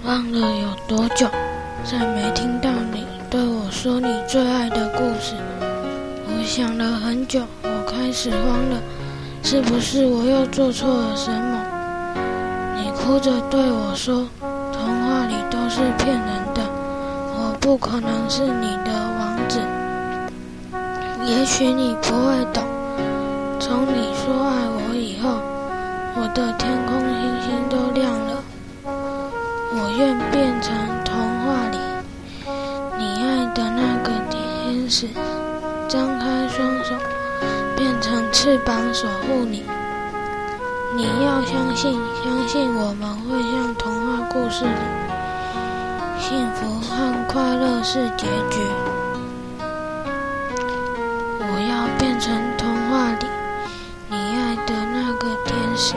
忘了有多久，再没听到你对我说你最爱的故事。我想了很久，我开始慌了，是不是我又做错了什么？你哭着对我说，童话里都是骗人的，我不可能是你的王子。也许你不会懂，从你说爱我以后，我的天空星星都亮了。我愿变成童话里你爱的那个天使，张开双手，变成翅膀守护你。你要相信我们会像童话故事里，幸福和快乐是结局。我要变成童话里你爱的那个天使，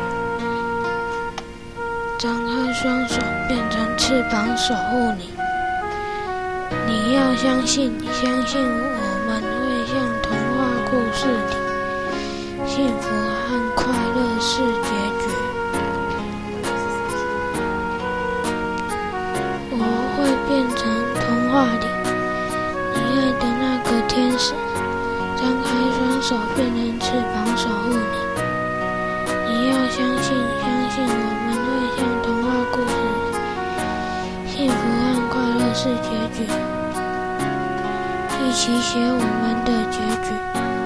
张开双手，变成翅膀守护你。你要相信我们会像童话故事里，幸福和快乐是结局。我会变成童话里你爱的那个天使，张开双手，变成翅膀守护你。你要相信我们会像童话故事里，幸福和快乐是结局。一起写我们的结局。